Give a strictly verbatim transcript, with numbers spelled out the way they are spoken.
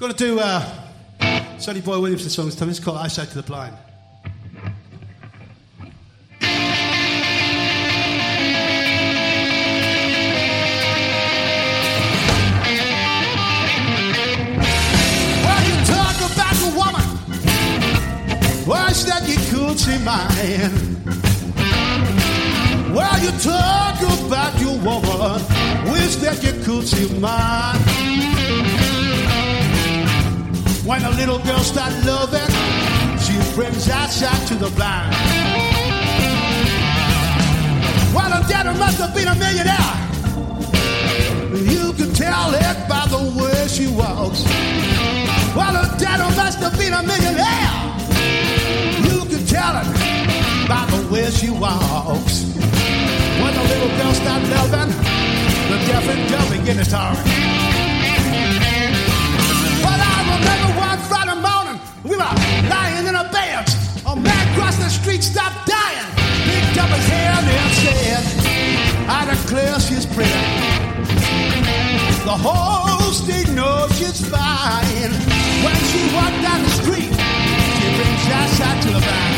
Gonna do uh, Sonny Boy Williams' song this time. It's called I Say to the Blind. Well, you talk about the woman. Why's that you could see mine? Well, you talk about your woman. Wish that you could see mine. When a little girl starts loving, she brings outside to the blind. Well, her daddy must have been a millionaire. You can tell it by the way she walks. Well, her daddy must have been a millionaire. You can tell it by the way she walks. When the little girl starts loving, the deaf and dumb begin to talk. Well, I remember one Friday morning, we were lying in our beds. A man crossed the street, stopped dying, picked up his hand and said, I declare she's pretty. The whole state knows she's fine. When she walked down the street, she brings outside to the vine.